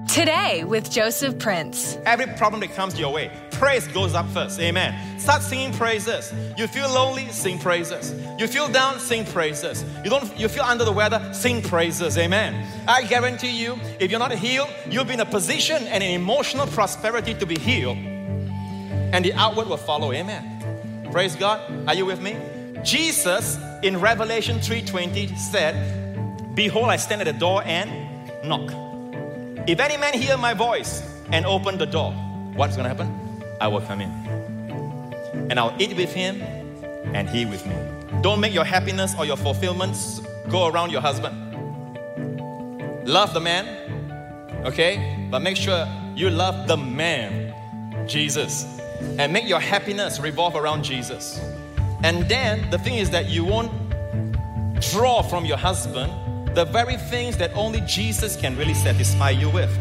Today with Joseph Prince. Every problem that comes your way, praise goes up first. Amen. Start singing praises. You feel lonely, sing praises. You feel down, sing praises. You feel under the weather, sing praises. Amen. I guarantee you, if you're not healed, you'll be in a position and an emotional prosperity to be healed. And the outward will follow. Amen. Praise God. Are you with me? Jesus in Revelation 3:20 said, "Behold, I stand at the door and knock. If any man hear my voice and open the door," what's going to happen? "I will come in. And I'll eat with him and he with me." Don't make your happiness or your fulfillments go around your husband. Love the man, okay? But make sure you love the man, Jesus. And make your happiness revolve around Jesus. And then the thing is that you won't draw from your husband the very things that only Jesus can really satisfy you with.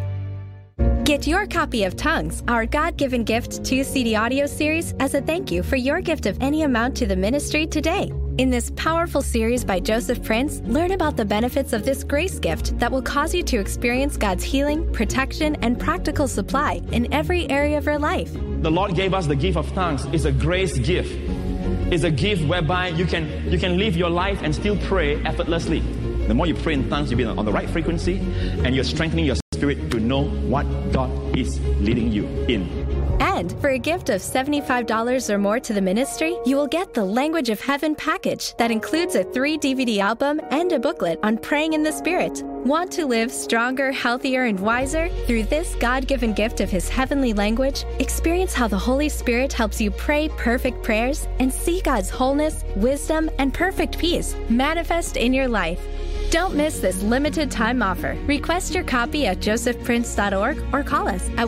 Get your copy of Tongues, our God-given gift 2-CD audio series, as a thank you for your gift of any amount to the ministry today. In this powerful series by Joseph Prince, learn about the benefits of this grace gift that will cause you to experience God's healing, protection, and practical supply in every area of your life. The Lord gave us the gift of tongues. It's a grace gift. It's a gift whereby you can live your life and still pray effortlessly. The more you pray in tongues, you'll be on the right frequency, and you're strengthening your spirit to know what God is leading you in. And for a gift of $75 or more to the ministry, you will get the Language of Heaven package that includes a 3-DVD album and a booklet on praying in the Spirit. Want to live stronger, healthier, and wiser? Through this God-given gift of His heavenly language, experience how the Holy Spirit helps you pray perfect prayers and see God's wholeness, wisdom, and perfect peace manifest in your life. Don't miss this limited time offer. Request your copy at josephprince.org or call us at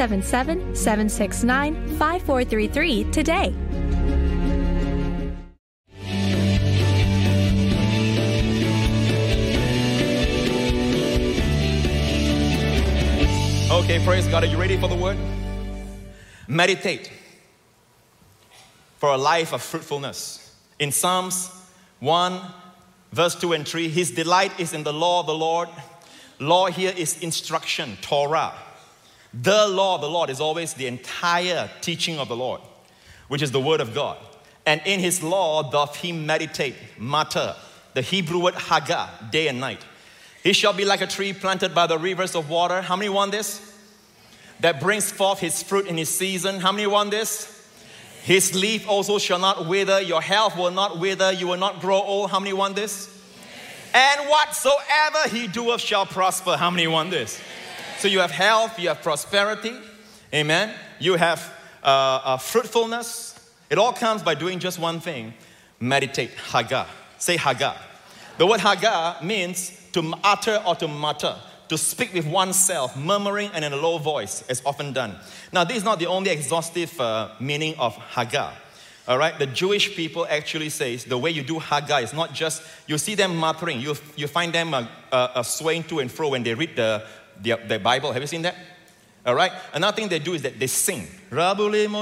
1-877-769-5433 today. Okay, praise God. Are you ready for the word? Meditate for a life of fruitfulness. In Psalms 1, verse 2 and 3, his delight is in the law of the Lord. Law here is instruction, Torah. The law of the Lord is always the entire teaching of the Lord, which is the word of God. And in his law doth he meditate, matter, the Hebrew word haggah, day and night. He shall be like a tree planted by the rivers of water. How many want this? That brings forth his fruit in his season. How many want this? His leaf also shall not wither. Your health will not wither. You will not grow old. How many want this? And whatsoever he doeth shall prosper. How many want this? So you have health, you have prosperity. Amen. You have fruitfulness. It all comes by doing just one thing. Meditate. Haggah. Say haggah. The word haggah means to utter or to mutter, to speak with oneself, murmuring and in a low voice, as often done. Now, this is not the only exhaustive meaning of haggah. All right, the Jewish people actually says the way you do haggah is not just, you see them muttering, you find them swaying to and fro when they read the Bible. Have you seen that? All right, another thing they do is that they sing. You know,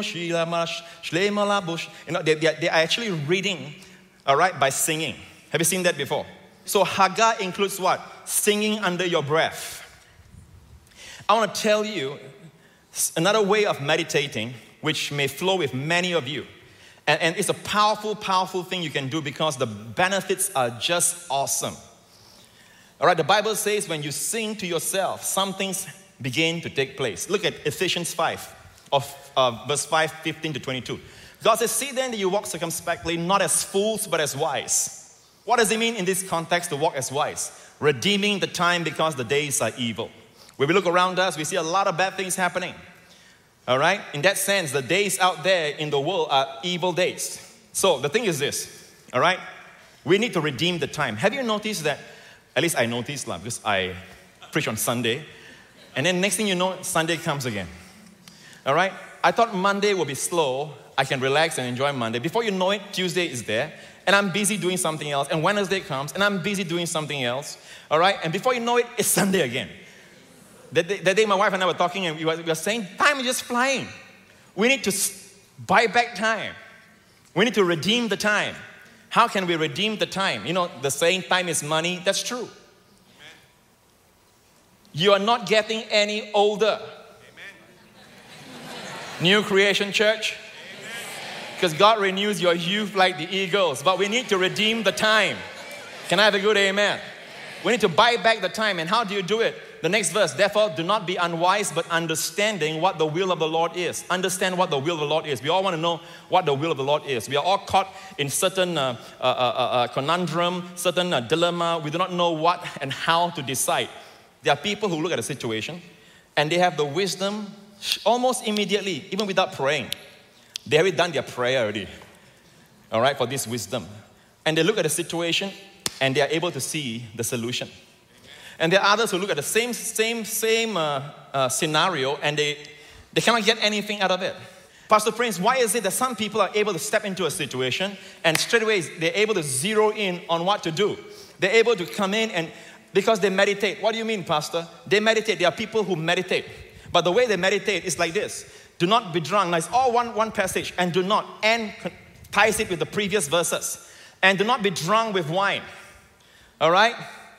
they are actually reading, all right, by singing. Have you seen that before? So haggah includes what? Singing under your breath. I want to tell you another way of meditating, which may flow with many of you. And it's a powerful, powerful thing you can do because the benefits are just awesome. All right, the Bible says when you sing to yourself, some things begin to take place. Look at Ephesians 5, verse 5, 15 to 22. God says, see then that you walk circumspectly, not as fools, but as wise. What does it mean in this context to walk as wise? Redeeming the time because the days are evil. When we look around us, we see a lot of bad things happening. All right? In that sense, the days out there in the world are evil days. So the thing is this, all right? We need to redeem the time. Have you noticed that, at least I noticed because I preach on Sunday, and then next thing you know, Sunday comes again. All right? I thought Monday would be slow. I can relax and enjoy Monday. Before you know it, Tuesday is there. And I'm busy doing something else. And Wednesday comes, and I'm busy doing something else. All right? And before you know it, it's Sunday again. That day my wife and I were talking, and we were saying, time is just flying. We need to buy back time. We need to redeem the time. How can we redeem the time? You know, the saying, time is money, that's true. You are not getting any older. New Creation Church. Because God renews your youth like the eagles. But we need to redeem the time. Can I have a good amen? We need to buy back the time. And how do you do it? The next verse, therefore, do not be unwise, but understanding what the will of the Lord is. Understand what the will of the Lord is. We all want to know what the will of the Lord is. We are all caught in certain conundrum, certain dilemma. We do not know what and how to decide. There are people who look at a situation and they have the wisdom almost immediately, even without praying. They have done their prayer already, all right, for this wisdom. And they look at the situation and they are able to see the solution. And there are others who look at the same scenario and they cannot get anything out of it. Pastor Prince, why is it that some people are able to step into a situation and straight away they're able to zero in on what to do? They're able to come in and because they meditate. What do you mean, Pastor? They meditate. There are people who meditate. But the way they meditate is like this. Do not be drunk. Now it's all one passage. And do not. And ties it with the previous verses. And do not be drunk with wine. All right?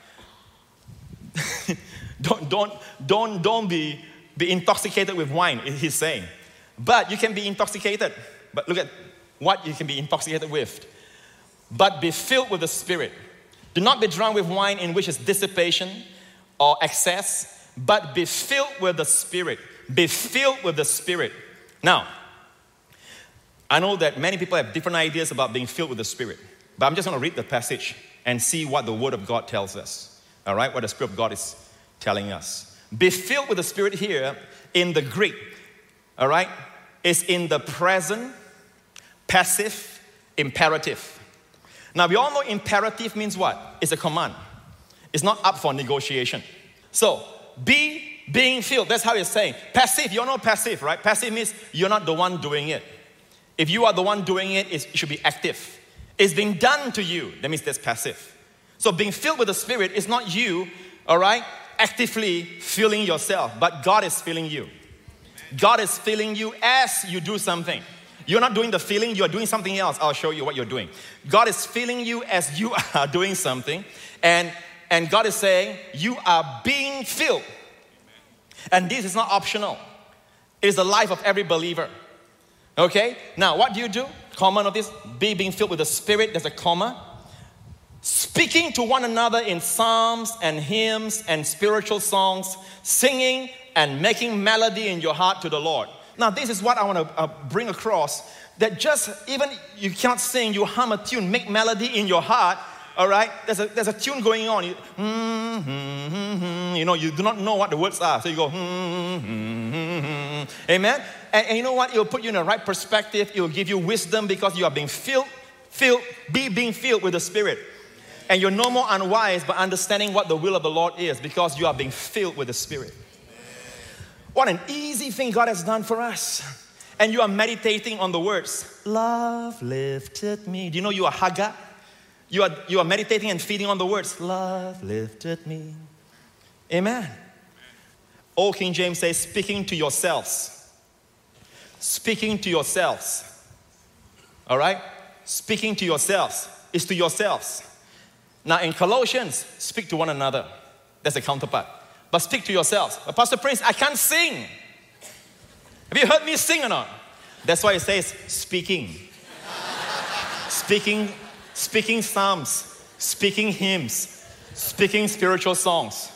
don't be intoxicated with wine, he's saying. But you can be intoxicated. But look at what you can be intoxicated with. But be filled with the Spirit. Do not be drunk with wine in which is dissipation or excess, but be filled with the Spirit. Be filled with the Spirit. Now, I know that many people have different ideas about being filled with the Spirit, but I'm just going to read the passage and see what the Word of God tells us. All right, what the Spirit of God is telling us. Be filled with the Spirit here in the Greek, all right, is in the present, passive, imperative. Now, we all know imperative means what? It's a command. It's not up for negotiation. So, being filled, that's how it's saying. Passive, you all know passive, right? Passive means you're not the one doing it. If you are the one doing it, it should be active. It's being done to you. That means that's passive. So being filled with the Spirit is not you, all right, actively filling yourself, but God is filling you. God is filling you as you do something. You're not doing the filling, you are doing something else. I'll show you what you're doing. God is filling you as you are doing something, and God is saying, you are being filled. And this is not optional. It is the life of every believer. Okay? Now, what do you do? Comment of this, being filled with the Spirit, there's a comma. Speaking to one another in psalms and hymns and spiritual songs, singing and making melody in your heart to the Lord. Now, this is what I want to bring across, that just even you cannot sing, you hum a tune, make melody in your heart, all right? There's a tune going on. You know, you do not know what the words are, so you go, amen? And you know what? It will put you in the right perspective. It will give you wisdom because you are being being filled with the Spirit. And you're no more unwise, but understanding what the will of the Lord is because you are being filled with the Spirit. What an easy thing God has done for us. And you are meditating on the words, love lifted me. Do you know you are Hagar? You are meditating and feeding on the words, love lifted me. Amen. Old King James says, speaking to yourselves. Speaking to yourselves. All right? Speaking to yourselves is to yourselves. Now in Colossians, speak to one another. That's the counterpart. But speak to yourselves. But Pastor Prince, I can't sing. Have you heard me sing or not? That's why it says speaking. Speaking psalms, speaking hymns, speaking spiritual songs.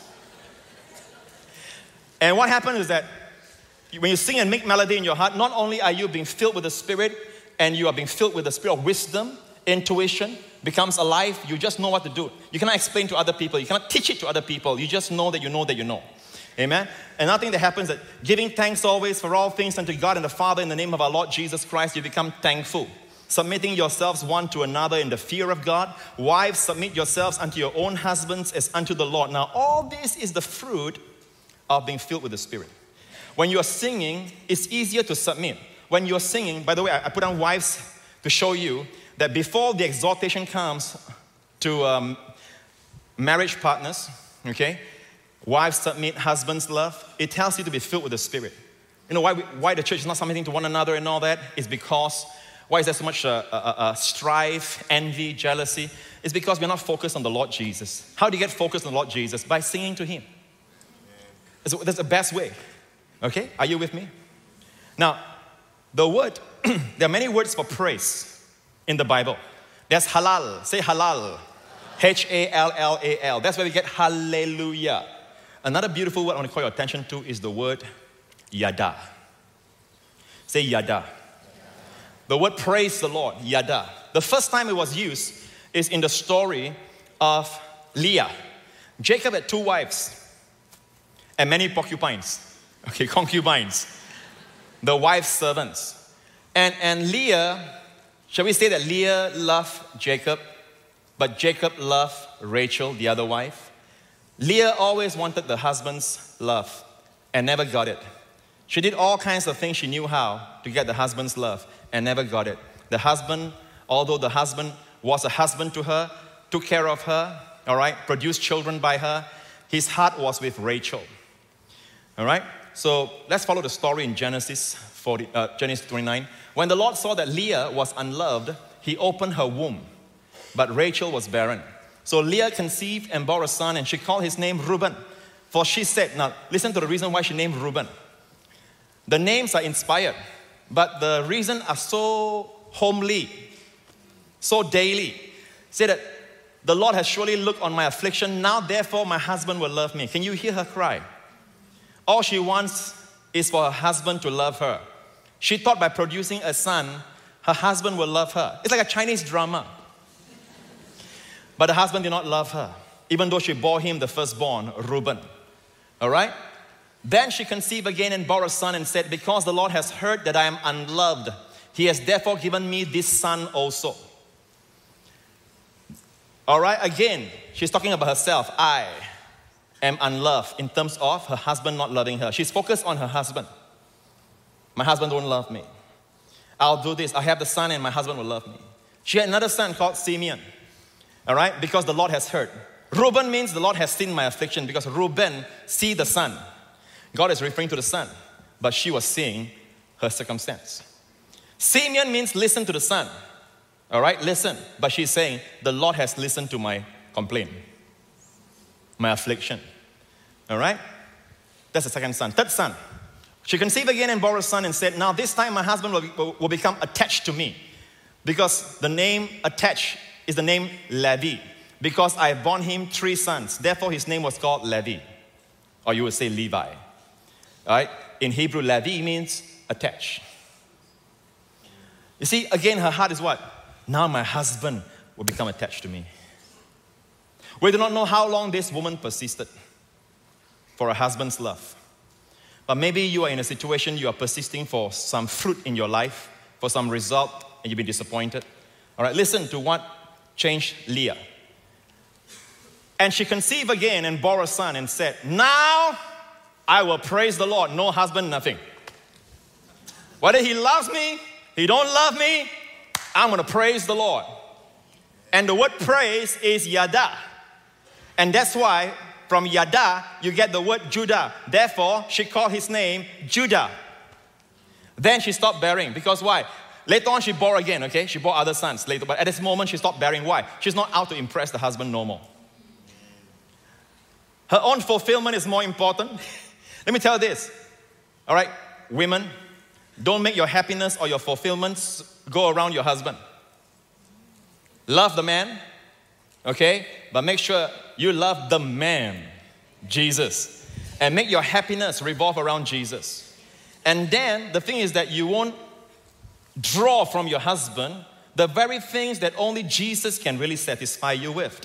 And what happens is that when you sing and make melody in your heart, not only are you being filled with the Spirit, and you are being filled with the Spirit of wisdom, intuition becomes alive. You just know what to do. You cannot explain to other people. You cannot teach it to other people. You just know that you know that you know. Amen? Another thing that happens is that giving thanks always for all things unto God and the Father in the name of our Lord Jesus Christ, you become thankful. Submitting yourselves one to another in the fear of God. Wives, submit yourselves unto your own husbands as unto the Lord. Now, all this is the fruit of being filled with the Spirit. When you are singing, it's easier to submit. When you're singing, by the way, I put on wives to show you that before the exhortation comes to marriage partners, okay, wives submit, husbands love, it tells you to be filled with the Spirit. You know why the church is not submitting to one another and all that? Is because, why is there so much strife, envy, jealousy? It's because we're not focused on the Lord Jesus. How do you get focused on the Lord Jesus? By singing to Him. That's the best way. Okay? Are you with me? Now, the word, there are many words for praise in the Bible. There's halal. Say halal. H-A-L-L-A-L. That's where we get hallelujah. Another beautiful word I want to call your attention to is the word yada. Say yada. The word praise the Lord, yada. The first time it was used is in the story of Leah. Jacob had 2 wives and many porcupines. Okay, concubines. The wives' servants. And Leah, shall we say that Leah loved Jacob, but Jacob loved Rachel, the other wife? Leah always wanted the husband's love and never got it. She did all kinds of things she knew how to get the husband's love and never got it. The husband, although the husband was a husband to her, took care of her, all right, produced children by her, his heart was with Rachel. All right? So let's follow the story in Genesis 29. When the Lord saw that Leah was unloved, he opened her womb, but Rachel was barren. So Leah conceived and bore a son, and she called his name Reuben. For she said, now listen to the reason why she named Reuben. The names are inspired, but the reason are so homely, so daily. Say that the Lord has surely looked on my affliction. Now therefore my husband will love me. Can you hear her cry? All she wants is for her husband to love her. She thought by producing a son, her husband will love her. It's like a Chinese drama. But the husband did not love her, even though she bore him the firstborn, Reuben. All right? Then she conceived again and bore a son and said, because the Lord has heard that I am unloved, he has therefore given me this son also. All right? Again, she's talking about herself. I am unloved in terms of her husband not loving her. She's focused on her husband. My husband don't love me. I'll do this. I have the son and my husband will love me. She had another son called Simeon. All right? Because the Lord has heard. Reuben means the Lord has seen my affliction, because Reuben see the son. God is referring to the son, but she was seeing her circumstance. Simeon means listen to the son. All right? Listen. But she's saying the Lord has listened to my complaint, my affliction. All right? That's the second son. Third son. She conceived again and bore a son and said, now this time my husband will become attached to me, because the name attached is the name Levi, because I have borne him 3 sons. Therefore his name was called Levi. Or you would say Levi. All right? In Hebrew, Levi means attached. You see, again, her heart is what? Now my husband will become attached to me. We do not know how long this woman persisted for her husband's love. But maybe you are in a situation you are persisting for some fruit in your life, for some result, and you've been disappointed. All right, listen to what changed Leah. And she conceived again and bore a son and said, now I will praise the Lord. No husband, nothing. Whether he loves me, he don't love me, I'm going to praise the Lord. And the word praise is yada. And that's why from yada, you get the word Judah. Therefore, she called his name Judah. Then she stopped bearing. Because why? Later on, she bore again, okay? She bore other sons later. But at this moment, she stopped bearing. Why? She's not out to impress the husband no more. Her own fulfillment is more important. Let me tell you this. All right, women, don't make your happiness or your fulfillments go around your husband. Love the man, okay? But make sure you love the man, Jesus. And make your happiness revolve around Jesus. And then the thing is that you won't draw from your husband the very things that only Jesus can really satisfy you with.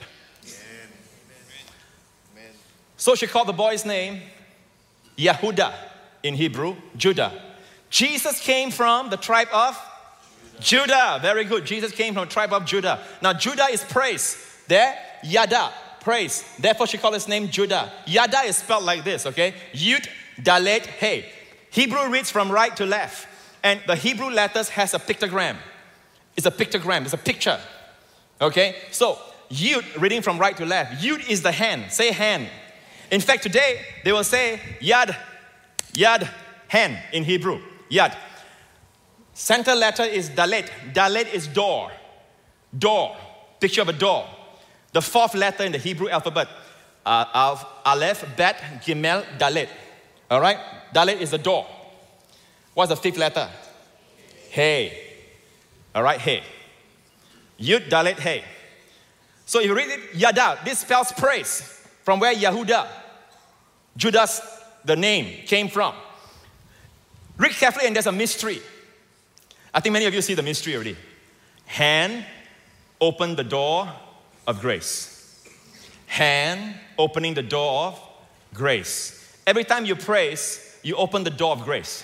Amen. So she called the boy's name Yehudah in Hebrew, Judah. Jesus came from the tribe of Judah. Very good. Jesus came from the tribe of Judah. Now Judah is praise. There, Yada, praise. Therefore she called his name Judah. Yada is spelled like this, okay? Yud, Dalet, Hey. Hebrew reads from right to left. And the Hebrew letters has a pictogram. It's a pictogram. It's a picture. Okay? So, Yud, reading from right to left. Yud is the hand. Say hand. In fact, today, they will say Yad. Yad, hand in Hebrew. Yad. Center letter is Dalet. Dalet is door. Door. Picture of a door. The 4th letter in the Hebrew alphabet. Aleph, Bet, Gimel, Dalet. All right? Dalet is the door. What's the fifth letter? Hey. All right, hey. Yud, Dalet, hey. So you read it, Yada. This spells praise. From where Yehuda, Judah's, the name, came from. Read carefully and there's a mystery. I think many of you see the mystery already. Hand opened the door of grace. Hand opening the door of grace. Every time you praise, you open the door of grace.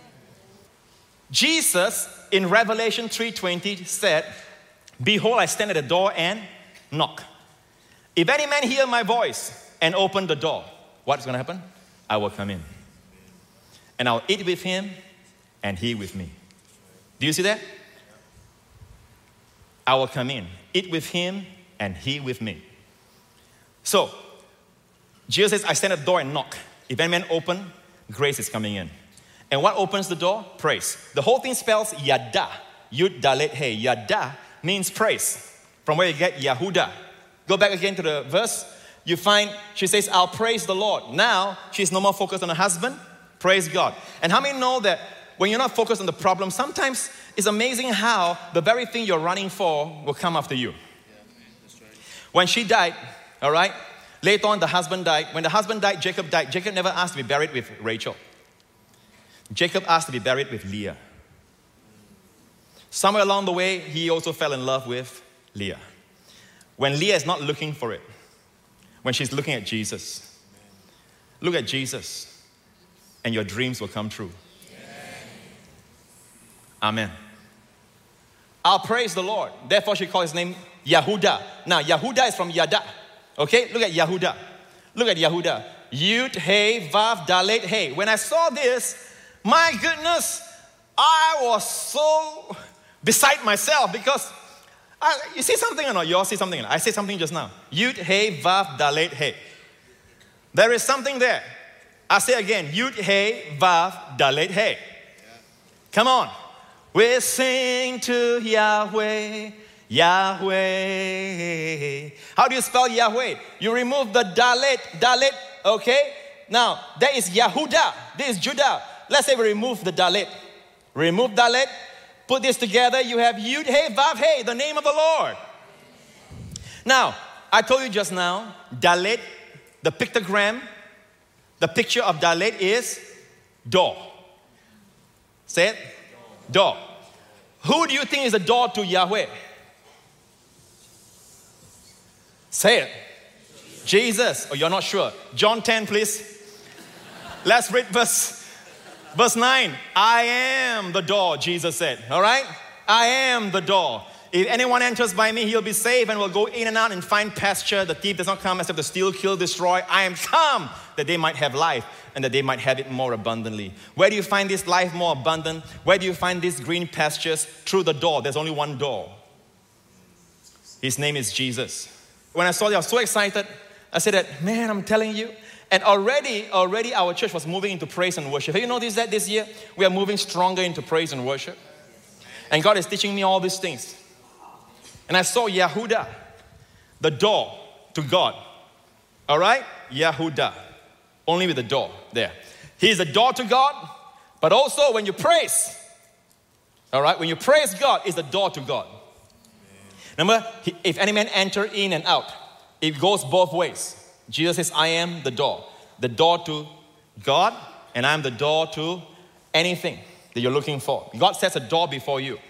Jesus in Revelation 3:20 said, behold, I stand at the door and knock. If any man hear my voice and open the door, what's going to happen? I will come in. And I'll eat with him and he with me. Do you see that? I will come in, eat with him and he with me. So, Jesus says, I stand at the door and knock. If any man open, grace is coming in. And what opens the door? Praise. The whole thing spells Yada. Yud, Dalet, Hey. Yada means praise. From where you get Yehuda. Go back again to the verse. You find, she says, I'll praise the Lord. Now, she's no more focused on her husband. Praise God. And how many know that when you're not focused on the problem, sometimes it's amazing how the very thing you're running for will come after you. When she died, all right, later on the husband died. When the husband died, Jacob died. Jacob never asked to be buried with Rachel. Jacob asked to be buried with Leah. Somewhere along the way, he also fell in love with Leah. When Leah is not looking for it, when she's looking at Jesus, look at Jesus, and your dreams will come true. Amen. I'll praise the Lord. Therefore, she called his name Yehuda. Now, Yehuda is from Yada. Okay, look at Yehuda. Look at Yehuda. Yud, Hey, Vav, Dalet, Hey. When I saw this, my goodness, I was so beside myself because you see something or not? You all see something or not? I say something just now. Yud, Hey, Vav, Dalet, Hey. There is something there. I say again. Yud, Hey, Vav, Dalet, Hey. Come on. We sing to Yahweh, Yahweh. How do you spell Yahweh? You remove the Dalet, okay? Now, that is Yehuda. This is Judah. Let's say we remove the Dalet. Remove Dalet. Put this together. You have Yud, Hey, Vav, Hey, the name of the Lord. Now, I told you just now, Dalet, the pictogram, the picture of Dalet is door. Say it. Door. Who do you think is the door to Yahweh? Say it. Jesus. Oh, you're not sure. John 10, please. Let's read verse 9. I am the door, Jesus said. All right? I am the door. If anyone enters by me, he'll be safe and will go in and out and find pasture. The thief does not come except to steal, kill, destroy. I am come that they might have life and that they might have it more abundantly. Where do you find this life more abundant? Where do you find these green pastures? Through the door. There's only one door. His name is Jesus. When I saw it, I was so excited. I said that, man, I'm telling you. And already our church was moving into praise and worship. Have you noticed that this year? We are moving stronger into praise and worship. And God is teaching me all these things. And I saw Yehuda, the door to God. All right? Yehuda. Only with the door there. He's the door to God, but also when you praise, all right? When you praise God, it's the door to God. Remember, if any man enter in and out, it goes both ways. Jesus says, I am the door. The door to God, and I am the door to anything that you're looking for. God sets a door before you.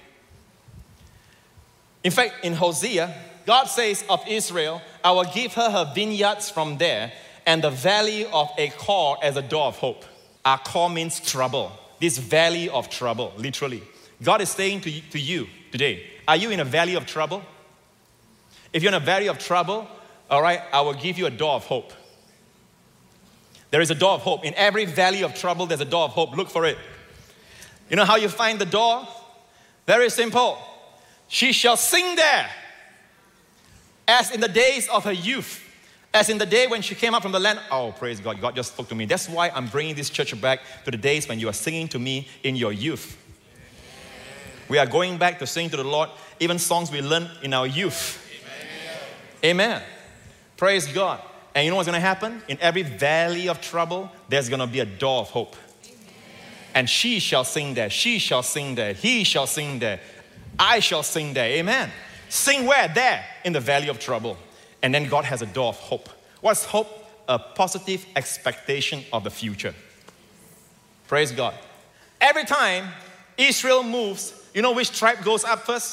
In fact, in Hosea, God says of Israel, I will give her her vineyards from there and the valley of Achor as a door of hope. Achor means trouble. This valley of trouble, literally. God is saying to you today, are you in a valley of trouble? If you're in a valley of trouble, all right, I will give you a door of hope. There is a door of hope. In every valley of trouble, there's a door of hope. Look for it. You know how you find the door? Very simple. She shall sing there as in the days of her youth, as in the day when she came up from the land. Oh, praise God. God just spoke to me. That's why I'm bringing this church back to the days when you are singing to me in your youth. We are going back to sing to the Lord, even songs we learned in our youth. Amen. Praise God. And you know what's going to happen? In every valley of trouble, there's going to be a door of hope. And she shall sing there. She shall sing there. He shall sing there. I shall sing there. Amen. Sing where? There, in the valley of trouble. And then God has a door of hope. What's hope? A positive expectation of the future. Praise God. Every time Israel moves, you know which tribe goes up first?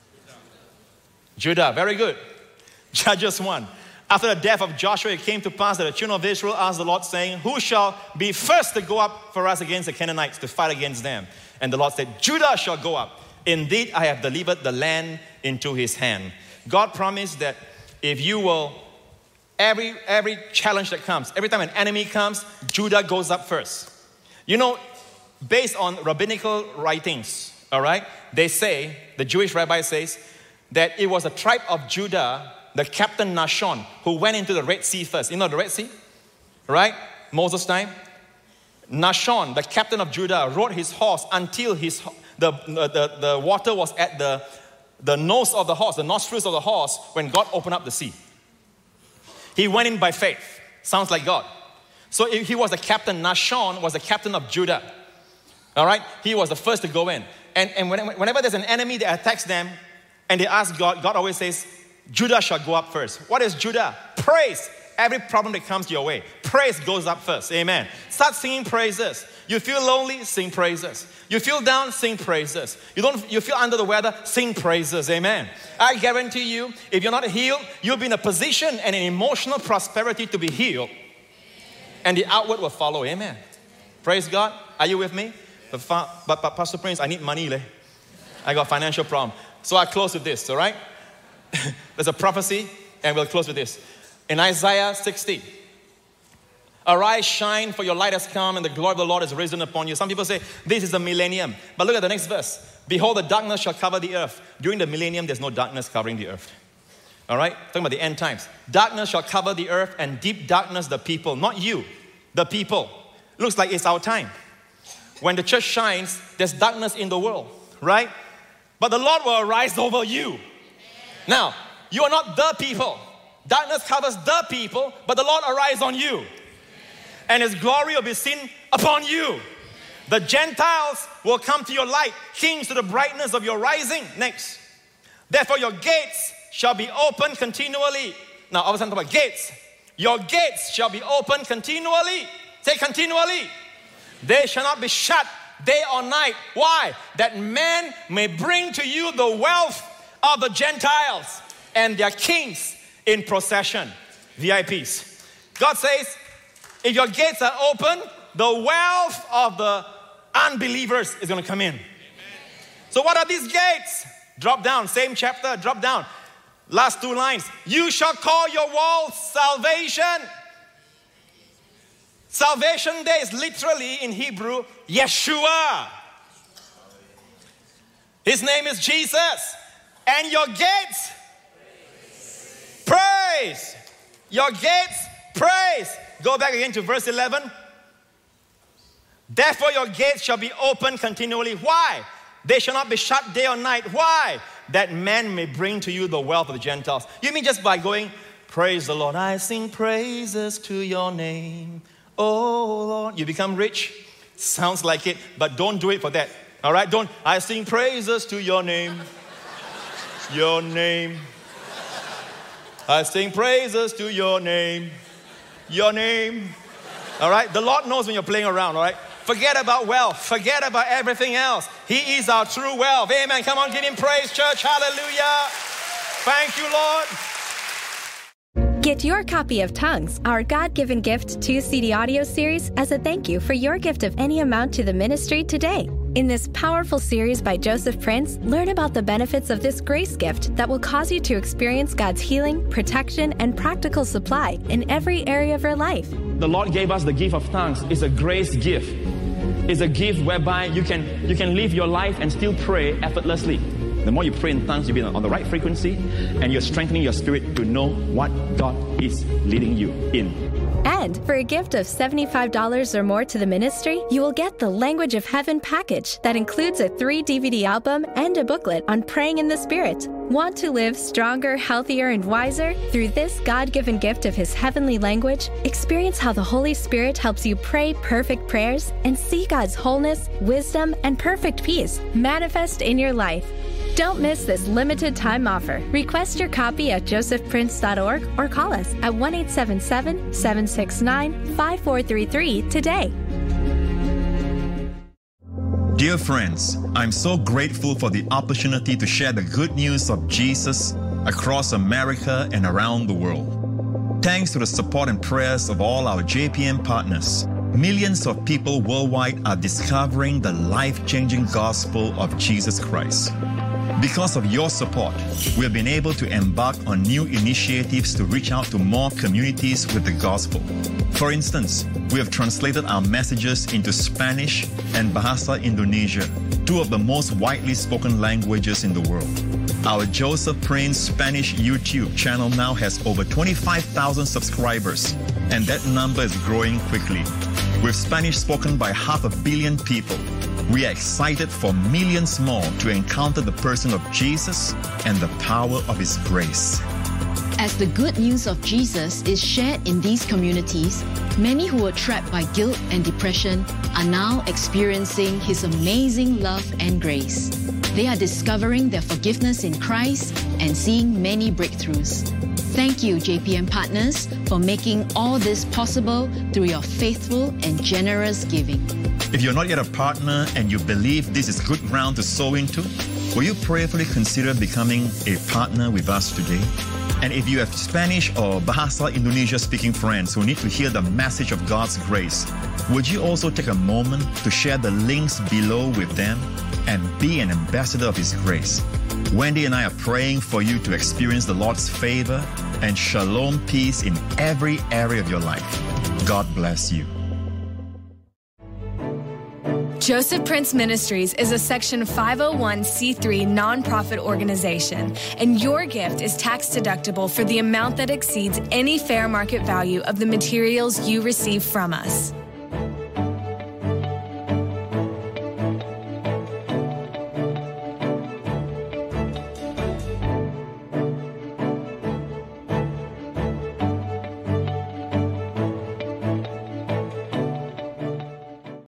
Judah. Very good. Judges 1. After the death of Joshua, it came to pass that the children of Israel asked the Lord, saying, who shall be first to go up for us against the Canaanites to fight against them? And the Lord said, Judah shall go up. Indeed, I have delivered the land into his hand. God promised that if you will, every challenge that comes, every time an enemy comes, Judah goes up first. You know, based on rabbinical writings, all right, they say, the Jewish rabbi says, that it was a tribe of Judah, the captain Nahshon, who went into the Red Sea first. You know the Red Sea? Right? Moses' time. Nahshon, the captain of Judah, rode his horse until the water was at the nose of the horse, the nostrils of the horse, when God opened up the sea. He went in by faith. Sounds like God. So he was the captain. Nahshon was the captain of Judah. All right? He was the first to go in. And whenever there's an enemy that attacks them, and they ask God, God always says, Judah shall go up first. What is Judah? Praise. Every problem that comes your way, praise goes up first. Amen. Start singing praises. You feel lonely, sing praises. You feel down, sing praises. You feel under the weather, sing praises. Amen. I guarantee you, if you're not healed, you'll be in a position and an emotional prosperity to be healed. And the outward will follow. Amen. Praise God. Are you with me? But Pastor Prince, I need money. I got a financial problem. So I close with this, all right? There's a prophecy, and we'll close with this. In Isaiah 60, arise, shine, for your light has come, and the glory of the Lord is risen upon you. Some people say, this is the millennium. But look at the next verse. Behold, the darkness shall cover the earth. During the millennium, there's no darkness covering the earth. All right? Talking about the end times. Darkness shall cover the earth, and deep darkness the people. Not you, the people. Looks like it's our time. When the church shines, there's darkness in the world, right? But the Lord will arise over you. Now, you are not the people. Darkness covers the people, but the Lord arise on you. And his glory will be seen upon you. The Gentiles will come to your light, kings to the brightness of your rising. Next. Therefore your gates shall be open continually. Now, all of a sudden, talk about gates. Your gates shall be open continually. Say continually. They shall not be shut day or night. Why? That men may bring to you the wealth of the Gentiles and their kings in procession. VIPs. God says, if your gates are open, the wealth of the unbelievers is going to come in. Amen. So what are these gates? Drop down, same chapter, drop down. Last two lines. You shall call your walls salvation. Salvation there is literally in Hebrew, Yeshua. His name is Jesus. And your gates, praise. Your gates, praise. Go back again to verse 11. Therefore your gates shall be open continually. Why? They shall not be shut day or night. Why? That men may bring to you the wealth of the Gentiles. You mean just by going, praise the Lord. I sing praises to your name. Oh Lord. You become rich. Sounds like it, but don't do it for that. All right? Don't, I sing praises to your name. Your name. I sing praises to your name. Your name. All right? The Lord knows when you're playing around, all right? Forget about wealth. Forget about everything else. He is our true wealth. Amen. Come on, give him praise, church. Hallelujah. Thank you, Lord. Get your copy of Tongues, our God-given gift 2-CD audio series, as a thank you for your gift of any amount to the ministry today. In this powerful series by Joseph Prince, learn about the benefits of this grace gift that will cause you to experience God's healing, protection, and practical supply in every area of your life. The Lord gave us the gift of tongues. It's a grace gift. It's a gift whereby you can live your life and still pray effortlessly. The more you pray in tongues, you'll be on the right frequency, and you're strengthening your spirit to know what God is leading you in. And for a gift of $75 or more to the ministry, you will get the Language of Heaven package that includes a 3-DVD album and a booklet on praying in the Spirit. Want to live stronger, healthier, and wiser? Through this God-given gift of His heavenly language, experience how the Holy Spirit helps you pray perfect prayers and see God's wholeness, wisdom, and perfect peace manifest in your life. Don't miss this limited time offer. Request your copy at josephprince.org or call us at 1-877-769-5433 today. Dear friends, I'm so grateful for the opportunity to share the good news of Jesus across America and around the world. Thanks to the support and prayers of all our JPM partners, millions of people worldwide are discovering the life-changing gospel of Jesus Christ. Because of your support, we have been able to embark on new initiatives to reach out to more communities with the gospel. For instance, we have translated our messages into Spanish and Bahasa Indonesia, two of the most widely spoken languages in the world. Our Joseph Prince Spanish YouTube channel now has over 25,000 subscribers, and that number is growing quickly. With Spanish spoken by 500 million people, we are excited for millions more to encounter the person of Jesus and the power of His grace. As the good news of Jesus is shared in these communities, many who were trapped by guilt and depression are now experiencing His amazing love and grace. They are discovering their forgiveness in Christ and seeing many breakthroughs. Thank you, JPM partners, for making all this possible through your faithful and generous giving. If you're not yet a partner and you believe this is good ground to sow into, will you prayerfully consider becoming a partner with us today? And if you have Spanish or Bahasa Indonesia speaking friends who need to hear the message of God's grace, would you also take a moment to share the links below with them and be an ambassador of His grace? Wendy and I are praying for you to experience the Lord's favor and shalom peace in every area of your life. God bless you. Joseph Prince Ministries is a Section 501c3 nonprofit organization, and your gift is tax deductible for the amount that exceeds any fair market value of the materials you receive from us.